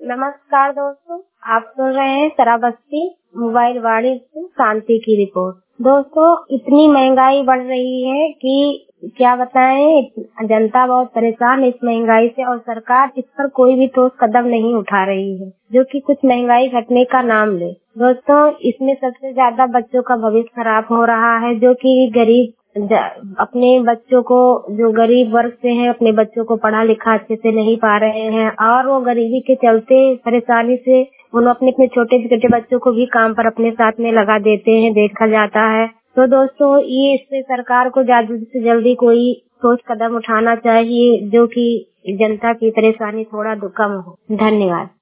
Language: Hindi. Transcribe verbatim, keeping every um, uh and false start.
नमस्कार दोस्तों, आप सुन रहे हैं श्रावस्ती मोबाइल वाणी से शांति की रिपोर्ट। दोस्तों, इतनी महंगाई बढ़ रही है कि क्या बताएं, जनता बहुत परेशान है इस महंगाई से और सरकार इस पर कोई भी ठोस कदम नहीं उठा रही है जो कि कुछ महंगाई घटने का नाम ले। दोस्तों, इसमें सबसे ज्यादा बच्चों का भविष्य खराब हो रहा है, जो कि गरीब अपने बच्चों को, जो गरीब वर्ग से हैं, अपने बच्चों को पढ़ा लिखा अच्छे से नहीं पा रहे हैं और वो गरीबी के चलते परेशानी से उन्होंने अपने अपने छोटे छोटे बच्चों को भी काम पर अपने साथ में लगा देते हैं, देखा जाता है। तो दोस्तों, ये इससे सरकार को जल्दी से जल्दी कोई ठोस कदम उठाना चाहिए जो कि जनता की परेशानी थोड़ा कम हो। धन्यवाद।